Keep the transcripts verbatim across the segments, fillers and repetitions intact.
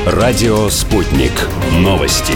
Радио «Спутник». Новости.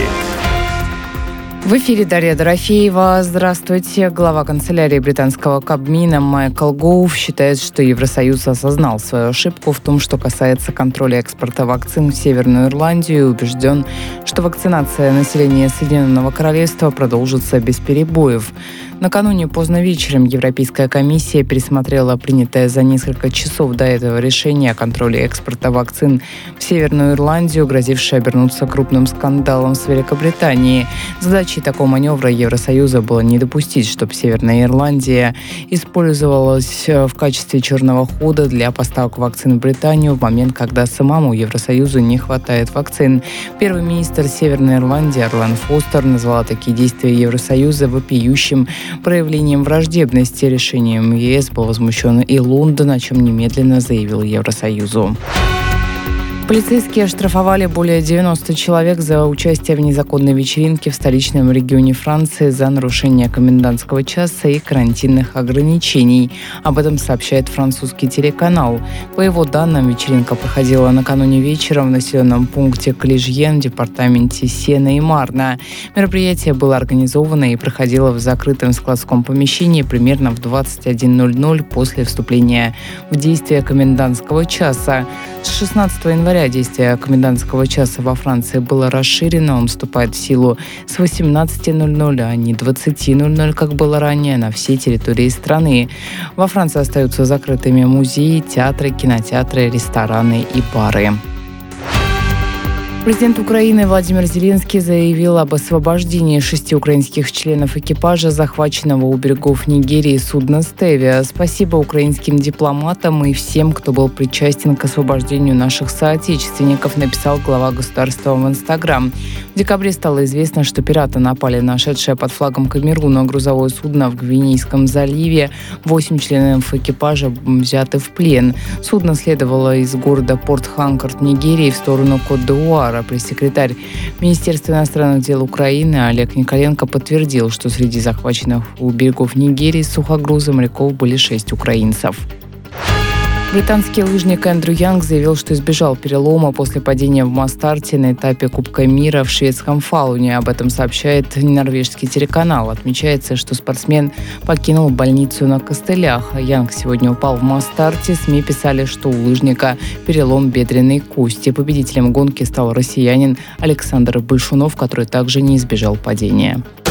В эфире Дарья Дорофеева. Здравствуйте. Глава канцелярии британского Кабмина Майкл Гоув считает, что Евросоюз осознал свою ошибку в том, что касается контроля экспорта вакцин в Северную Ирландию, и убежден, что вакцинация населения Соединенного Королевства продолжится без перебоев. Накануне поздно вечером Европейская комиссия пересмотрела принятое за несколько часов до этого решение о контроле экспорта вакцин в Северную Ирландию, грозившее обернуться крупным скандалом с Великобританией. Задачей такого маневра Евросоюза было не допустить, чтобы Северная Ирландия использовалась в качестве черного хода для поставок вакцин в Британию в момент, когда самому Евросоюзу не хватает вакцин. Первый министр Северной Ирландии Арлен Фостер назвала такие действия Евросоюза вопиющим проявлением враждебности. Решением ЕС был возмущен и Лондон, о чем немедленно заявил Евросоюзу. Полицейские оштрафовали более девяноста человек за участие в незаконной вечеринке в столичном регионе Франции за нарушение комендантского часа и карантинных ограничений. Об этом сообщает французский телеканал. По его данным, вечеринка проходила накануне вечером в населенном пункте Клижьен в департаменте Сена и Марна. Мероприятие было организовано и проходило в закрытом складском помещении примерно в двадцать один ноль ноль после вступления в действие комендантского часа. С шестнадцатого января действие комендантского часа во Франции было расширено. Он вступает в силу с восемнадцати ноль ноль, а не двадцати ноль ноль, как было ранее, на всей территории страны. Во Франции остаются закрытыми музеи, театры, кинотеатры, рестораны и бары. Президент Украины Владимир Зеленский заявил об освобождении шести украинских членов экипажа, захваченного у берегов Нигерии судна «Стевия». Спасибо украинским дипломатам и всем, кто был причастен к освобождению наших соотечественников, написал глава государства в Инстаграм. В декабре стало известно, что пираты напали на шедшее под флагом Камеруна грузовое судно в Гвинейском заливе. Восемь членов экипажа взяты в плен. Судно следовало из города Порт-Ханкорт, Нигерии, в сторону Кот-д'Ивуара. Пресс-секретарь Министерства иностранных дел Украины Олег Николенко подтвердил, что среди захваченных у берегов Нигерии с сухогрузом моряков были шесть украинцев. Британский лыжник Эндрю Янг заявил, что избежал перелома после падения в Мастарте на этапе Кубка мира в шведском Фалуне. Об этом сообщает норвежский телеканал. Отмечается, что спортсмен покинул больницу на костылях. Янг сегодня упал в Мастарте. СМИ писали, что у лыжника перелом бедренной кости. Победителем гонки стал россиянин Александр Большунов, который также не избежал падения.